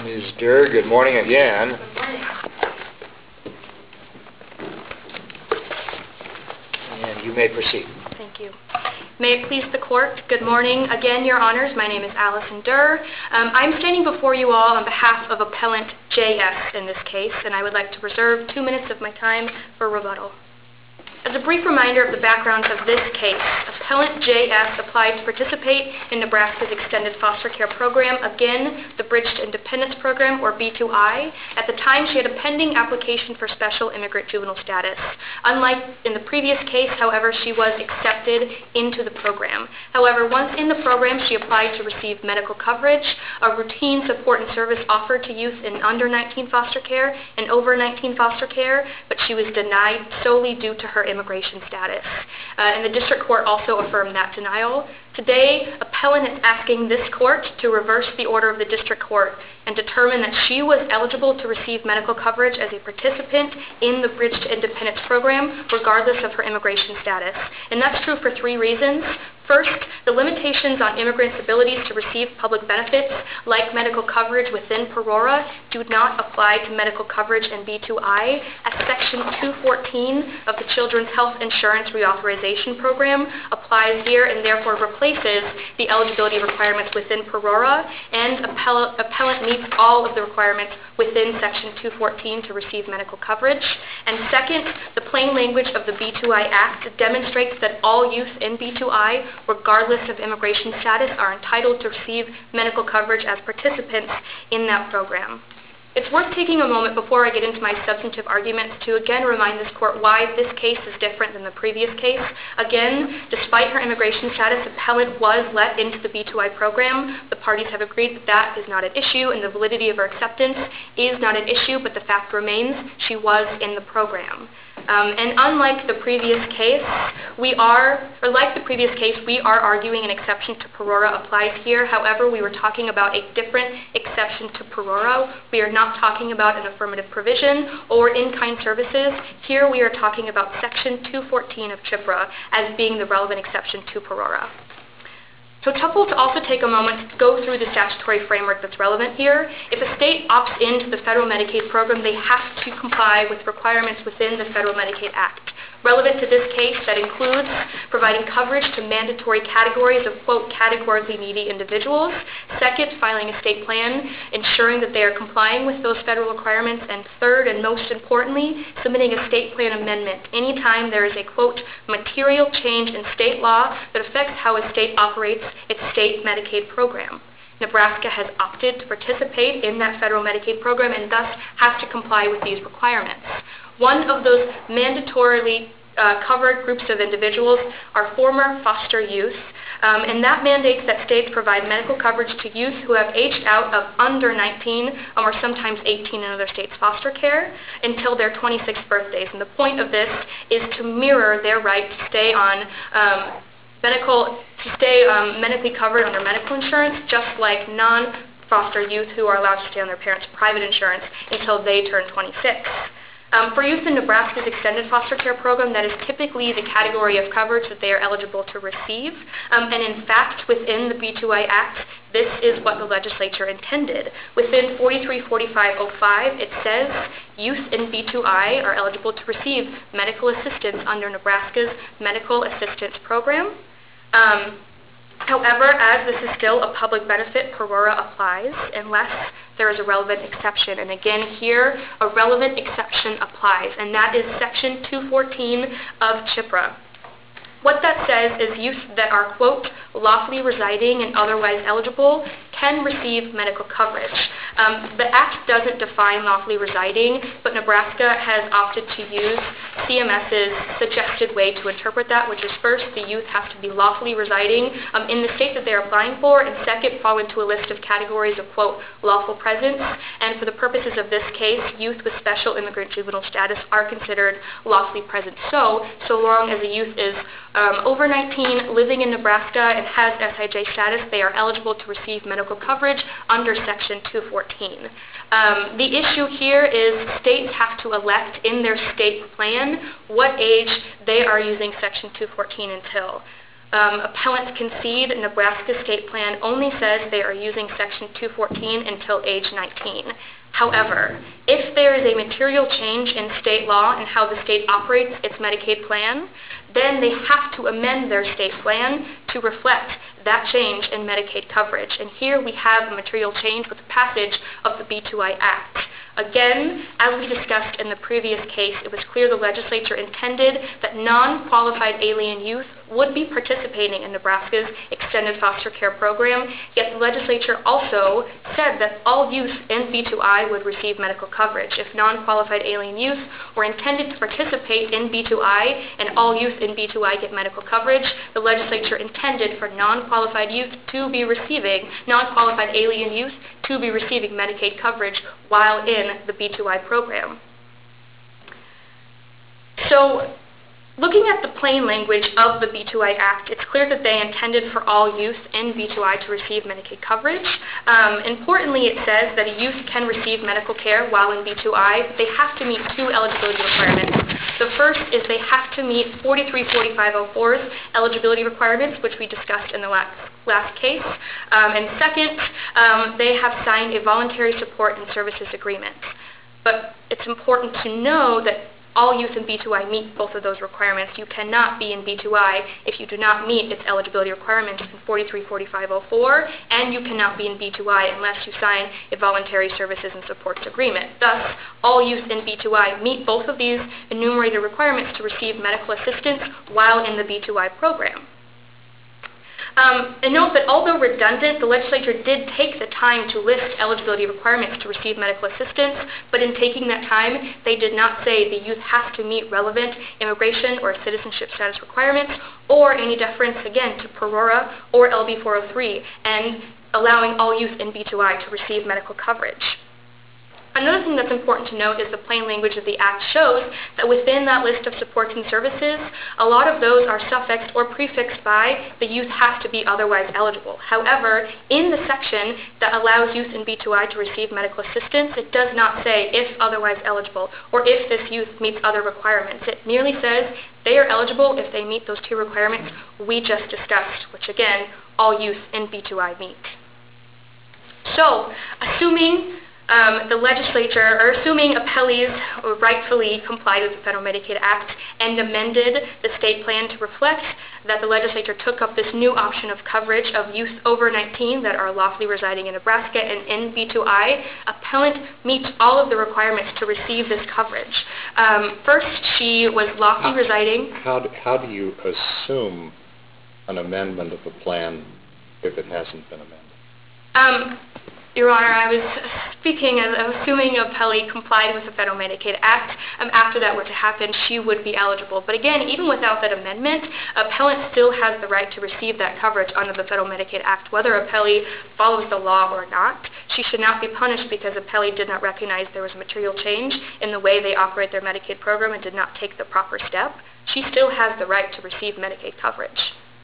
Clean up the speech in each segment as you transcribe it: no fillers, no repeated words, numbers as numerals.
Ms. Durr, good morning again. Good morning. And you may proceed. Thank you. May it please the Court, good morning again, Your Honors. My name is Allison Durr. I'm standing before you all on behalf of Appellant J.S. in this case, and I would like to reserve 2 minutes of my time for rebuttal. As a brief reminder of the background of this case, Appellant J.S. applied to participate in Nebraska's Extended Foster Care Program, again, the Bridge to Independence Program, or B2I. At the time, she had a pending application for special immigrant juvenile status. Unlike in the previous case, however, she was accepted into the program. However, once in the program, she applied to receive medical coverage, a routine support and service offered to youth in under 19 foster care and over 19 foster care, but she was denied solely due to her immigration status. And the district court also affirmed that denial. Today, appellant is asking this court to reverse the order of the district court and determine that she was eligible to receive medical coverage as a participant in the Bridge to Independence program, regardless of her immigration status. And that's true for 3 reasons. First, the limitations on immigrants' abilities to receive public benefits, like medical coverage within PERORA, do not apply to medical coverage in B2I, as Section 214 of the Children's Health Insurance Reauthorization Program applies here and therefore replaces the eligibility requirements within PERORA, and appellant meets all of the requirements within Section 214 to receive medical coverage. And second, the plain language of the B2I Act demonstrates that all youth in B2I, regardless of immigration status, are entitled to receive medical coverage as participants in that program. It's worth taking a moment before I get into my substantive arguments to again remind this court why this case is different than the previous case. Again, despite her immigration status, appellant was let into the B2I program. The parties have agreed that that is not an issue and the validity of her acceptance is not an issue, but the fact remains she was in the program. And unlike the previous case, we are arguing an exception to PERORA applies here. However, we were talking about a different exception to PERORA. We are not talking about an affirmative provision or in-kind services. Here we are talking about Section 214 of CHIPRA as being the relevant exception to PERORA. So it's helpful to also take a moment to go through the statutory framework that's relevant here. If a state opts into the federal Medicaid program, they have to comply with requirements within the Federal Medicaid Act. Relevant to this case, that includes providing coverage to mandatory categories of, quote, categorically needy individuals. Second, filing a state plan, ensuring that they are complying with those federal requirements. And third, and most importantly, submitting a state plan amendment anytime there is a, quote, material change in state law that affects how a state operates its state Medicaid program. Nebraska has opted to participate in that federal Medicaid program and thus has to comply with these requirements. One of those mandatorily covered groups of individuals are former foster youth, and that mandates that states provide medical coverage to youth who have aged out of under 19 or sometimes 18 in other states' foster care until their 26th birthdays. And the point of this is to mirror their right to stay on medically covered under medical insurance, just like non-foster youth who are allowed to stay on their parents' private insurance until they turn 26. For youth in Nebraska's Extended Foster Care Program, that is typically the category of coverage that they are eligible to receive. And in fact, within the B2I Act, this is what the legislature intended. Within 434505, it says youth in B2I are eligible to receive medical assistance under Nebraska's Medical Assistance Program. However, as this is still a public benefit, PERORA applies unless there is a relevant exception. And again, here, a relevant exception applies, and that is Section 214 of CHIPRA. What that says is youth that are, quote, lawfully residing and otherwise eligible can receive medical coverage. The Act doesn't define lawfully residing, but Nebraska has opted to use CMS's suggested way to interpret that, which is first, the youth has to be lawfully residing in the state that they're applying for, and second, fall into a list of categories of, quote, lawful presence. And for the purposes of this case, youth with special immigrant juvenile status are considered lawfully present. So long as a youth is over 19, living in Nebraska, and has SIJ status, they are eligible to receive medical coverage under Section 214. The issue here is states have to elect in their state plan what age they are using Section 214 until. Appellants concede Nebraska's state plan only says they are using Section 214 until age 19. However, if there is a material change in state law and how the state operates its Medicaid plan, then they have to amend their state plan to reflect that change in Medicaid coverage. And here we have a material change with the passage of the B2I Act. Again, as we discussed in the previous case, it was clear the legislature intended that non-qualified alien youth would be participating in Nebraska's extended foster care program, yet the legislature also said that all youth in B2I would receive medical coverage. If non-qualified alien youth were intended to participate in B2I and all youth in B2I get medical coverage, the legislature intended for non-qualified alien youth to be receiving Medicaid coverage while in the B2I program. So, looking at the plain language of the B2I Act, it's clear that they intended for all youth in B2I to receive Medicaid coverage. Importantly, it says that a youth can receive medical care while in B2I, but they have to meet two eligibility requirements. The first is they have to meet 43-4504's eligibility requirements, which we discussed in the last case. And second, they have signed a voluntary support and services agreement. But it's important to know that all youth in B2I meet both of those requirements. You cannot be in B2I if you do not meet its eligibility requirements in 43-4504, and you cannot be in B2I unless you sign a voluntary services and supports agreement. Thus, all youth in B2I meet both of these enumerated requirements to receive medical assistance while in the B2I program. And note that although redundant, the legislature did take the time to list eligibility requirements to receive medical assistance, but in taking that time, they did not say the youth has to meet relevant immigration or citizenship status requirements, or any deference, again, to PERORA or LB 403, and allowing all youth in B2I to receive medical coverage. Another thing that's important to note is the plain language of the Act shows that within that list of supports and services, a lot of those are suffixed or prefixed by the youth has to be otherwise eligible. However, in the section that allows youth in B2I to receive medical assistance, it does not say if otherwise eligible or if this youth meets other requirements. It merely says they are eligible if they meet those two requirements we just discussed, which again, all youth in B2I meet. So, assuming assuming appellees rightfully complied with the Federal Medicaid Act and amended the state plan to reflect that the legislature took up this new option of coverage of youth over 19 that are lawfully residing in Nebraska and in B2I, appellant meets all of the requirements to receive this coverage. First, she was lawfully residing. How do you assume an amendment of the plan if it hasn't been amended? Your Honor, I was speaking as assuming appellee complied with the Federal Medicaid Act. After that were to happen, she would be eligible. But again, even without that amendment, appellant still has the right to receive that coverage under the Federal Medicaid Act, whether appellee follows the law or not. She should not be punished because appellee did not recognize there was a material change in the way they operate their Medicaid program and did not take the proper step. She still has the right to receive Medicaid coverage.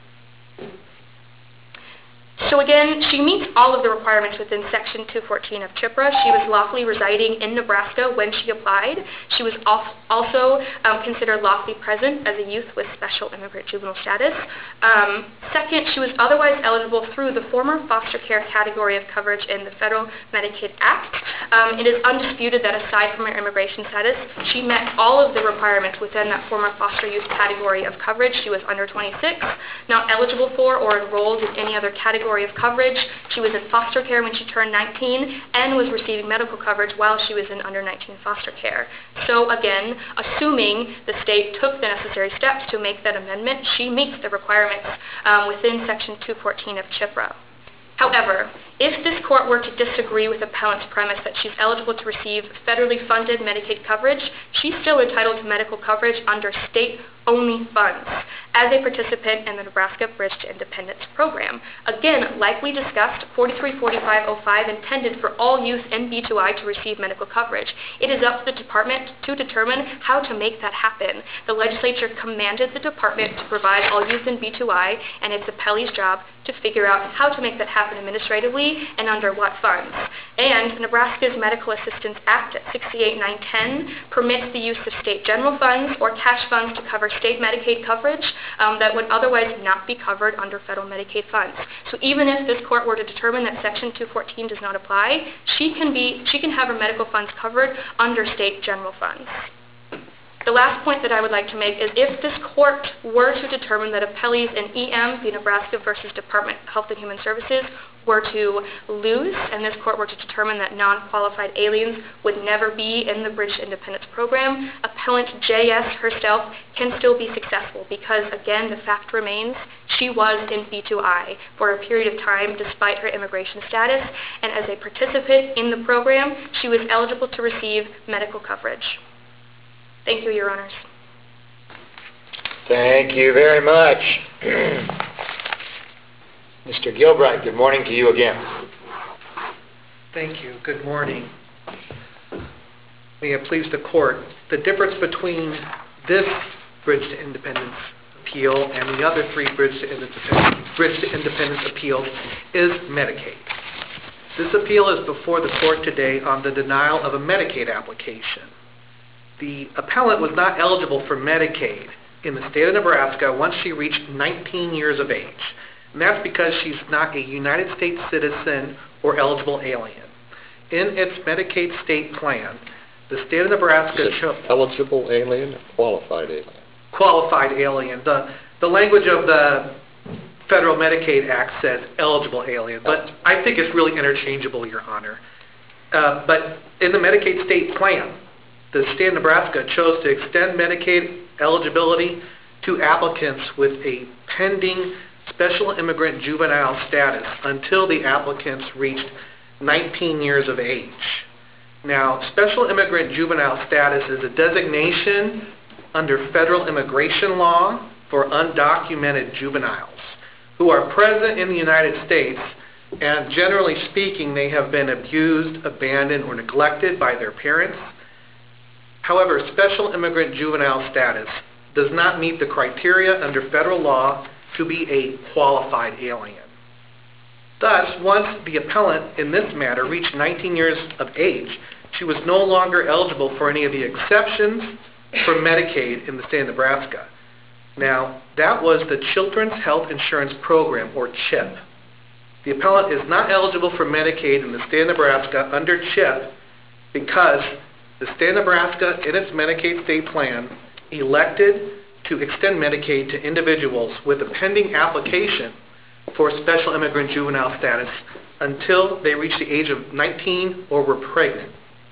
So again, she meets all of the requirements within Section 214 of CHIPRA. She was lawfully residing in Nebraska when she applied. She was also considered lawfully present as a youth with special immigrant juvenile status. Second, she was otherwise eligible through the former foster care category of coverage in the Federal Medicaid Act. It is undisputed that aside from her immigration status, she met all of the requirements within that former foster youth category of coverage. She was under 26, not eligible for or enrolled in any other category of coverage. She was in foster care when she turned 19 and was receiving medical coverage while she was in under 19 foster care. So again, assuming the state took the necessary steps to make that amendment, she meets the requirements within Section 214 of CHIPRA. However, if this court were to disagree with appellant's premise that she's eligible to receive federally funded Medicaid coverage, she's still entitled to medical coverage under state-only funds as a participant in the Nebraska Bridge to Independence program. Again, like we discussed, 43-4505 intended for all youth in B2I to receive medical coverage. It is up to the department to determine how to make that happen. The legislature commanded the department to provide all youth in B2I, and it's appellee's job to figure out how to make that happen administratively and under what funds. And Nebraska's Medical Assistance Act at 68-910 permits the use of state general funds or cash funds to cover state Medicaid coverage that would otherwise not be covered under federal Medicaid funds. So even if this court were to determine that Section 214 does not apply, she can have her medical funds covered under state general funds. The last point that I would like to make is if this court were to determine that appellees in EM, the Nebraska versus Department of Health and Human Services, were to lose, and this court were to determine that non-qualified aliens would never be in the Bridge to Independence program, appellant JS herself can still be successful because, again, the fact remains she was in B2I for a period of time despite her immigration status, and as a participant in the program, she was eligible to receive medical coverage. Thank you, Your Honors. Thank you very much. Mr. Gilbride, good morning to you again. Thank you. Good morning. May it please the court, the difference between this Bridge to Independence appeal and the other three Bridge to Independence appeals is Medicaid. This appeal is before the court today on the denial of a Medicaid application. The appellant was not eligible for Medicaid in the state of Nebraska once she reached 19 years of age. And that's because she's not a United States citizen or eligible alien. In its Medicaid state plan, the state of Nebraska... Is it eligible alien or qualified alien? Qualified alien. The language of the Federal Medicaid Act says eligible alien, but I think it's really interchangeable, Your Honor. But in the Medicaid state plan, the state of Nebraska chose to extend Medicaid eligibility to applicants with a pending special immigrant juvenile status until the applicants reached 19 years of age. Now, special immigrant juvenile status is a designation under federal immigration law for undocumented juveniles who are present in the United States, and generally speaking, they have been abused, abandoned, or neglected by their parents. However, special immigrant juvenile status does not meet the criteria under federal law to be a qualified alien. Thus, once the appellant in this matter reached 19 years of age, she was no longer eligible for any of the exceptions for Medicaid in the state of Nebraska. Now, that was the Children's Health Insurance Program, or CHIP. The appellant is not eligible for Medicaid in the state of Nebraska under CHIP because the state of Nebraska, in its Medicaid state plan, elected to extend Medicaid to individuals with a pending application for special immigrant juvenile status until they reached the age of 19 or were pregnant.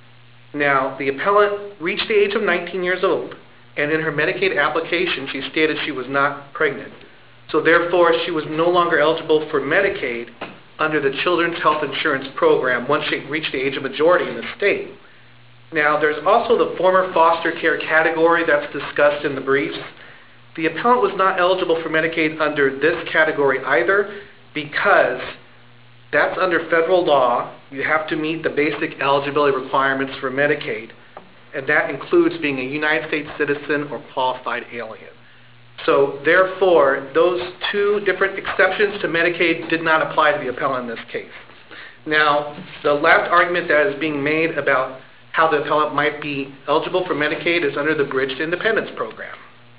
Now, the appellant reached the age of 19 years old, and in her Medicaid application, she stated she was not pregnant. So therefore, she was no longer eligible for Medicaid under the Children's Health Insurance Program once she reached the age of majority in the state. Now, there's also the former foster care category that's discussed in the briefs. The appellant was not eligible for Medicaid under this category either because that's under federal law. You have to meet the basic eligibility requirements for Medicaid, and that includes being a United States citizen or qualified alien. So therefore, those two different exceptions to Medicaid did not apply to the appellant in this case. Now, the last argument that is being made about how the appellant might be eligible for Medicaid is under the Bridge to Independence program.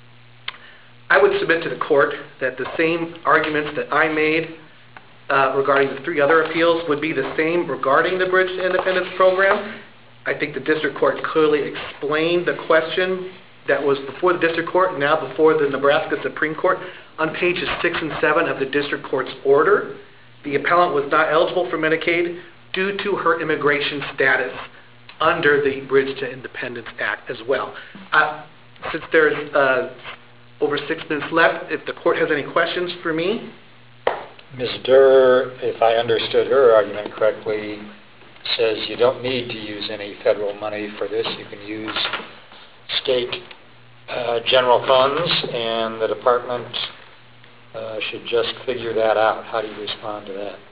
I would submit to the court that the same arguments that I made regarding the three other appeals would be the same regarding the Bridge to Independence program. I think the district court clearly explained the question that was before the district court, now before the Nebraska Supreme Court, on pages 6 and 7 of the district court's order. The appellant was not eligible for Medicaid due to her immigration status under the Bridge to Independence Act as well. Since there's over 6 minutes left, if the court has any questions for me. Ms. Durr, if I understood her argument correctly, says you don't need to use any federal money for this. You can use state general funds, and the department should just figure that out. How do you respond to that?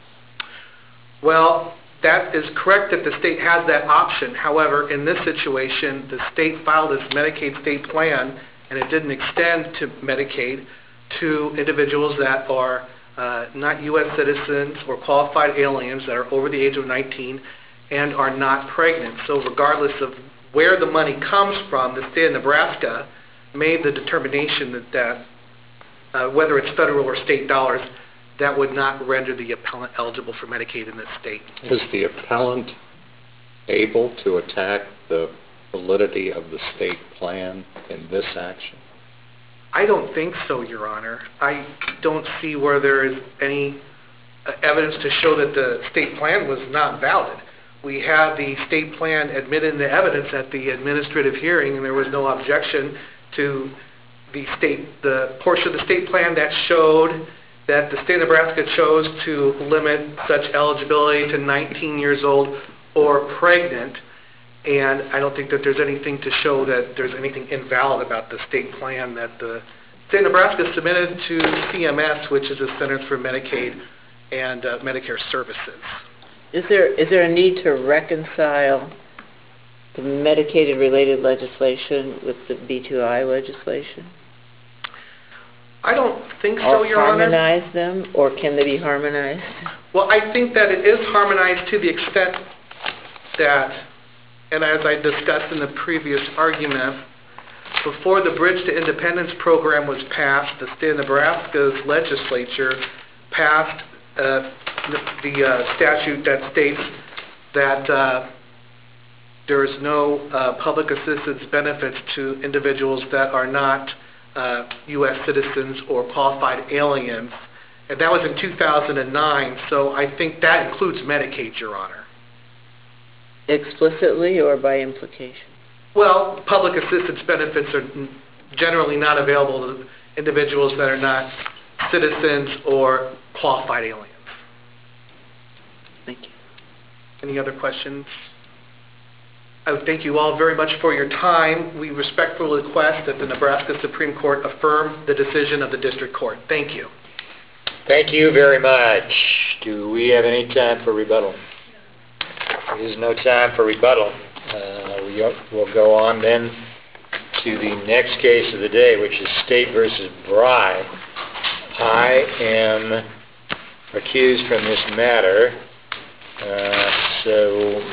Well, that is correct that the state has that option. However, in this situation, the state filed its Medicaid state plan, and it didn't extend to Medicaid to individuals that are not U.S. citizens or qualified aliens that are over the age of 19 and are not pregnant. So regardless of where the money comes from, the state of Nebraska made the determination that whether it's federal or state dollars, that would not render the appellant eligible for Medicaid in this state. Is the appellant able to attack the validity of the state plan in this action? I don't think so, Your Honor. I don't see where there is any evidence to show that the state plan was not valid. We had the state plan admitted into evidence at the administrative hearing, and there was no objection to the portion of the state plan that showed that the state of Nebraska chose to limit such eligibility to 19 years old or pregnant, and I don't think that there's anything to show that there's anything invalid about the state plan that the state of Nebraska submitted to CMS, which is the Centers for Medicaid and Medicare Services. Is there a need to reconcile the Medicaid-related legislation with the B2I legislation? I don't think so, Your Honor. Or harmonize them, or can they be harmonized? Well, I think that it is harmonized to the extent that, and as I discussed in the previous argument, before the Bridge to Independence program was passed, the state of Nebraska's legislature passed the statute that states that there is no public assistance benefits to individuals that are not U.S. citizens or qualified aliens, and that was in 2009, so I think that includes Medicaid, Your Honor. Explicitly or by implication? Well, public assistance benefits are generally not available to individuals that are not citizens or qualified aliens. Thank you. Any other questions? I would thank you all very much for your time. We respectfully request that the Nebraska Supreme Court affirm the decision of the District Court. Thank you. Thank you very much. Do we have any time for rebuttal? There is no time for rebuttal. We'll go on then to the next case of the day, which is State v. Bry. I am recused from this matter, so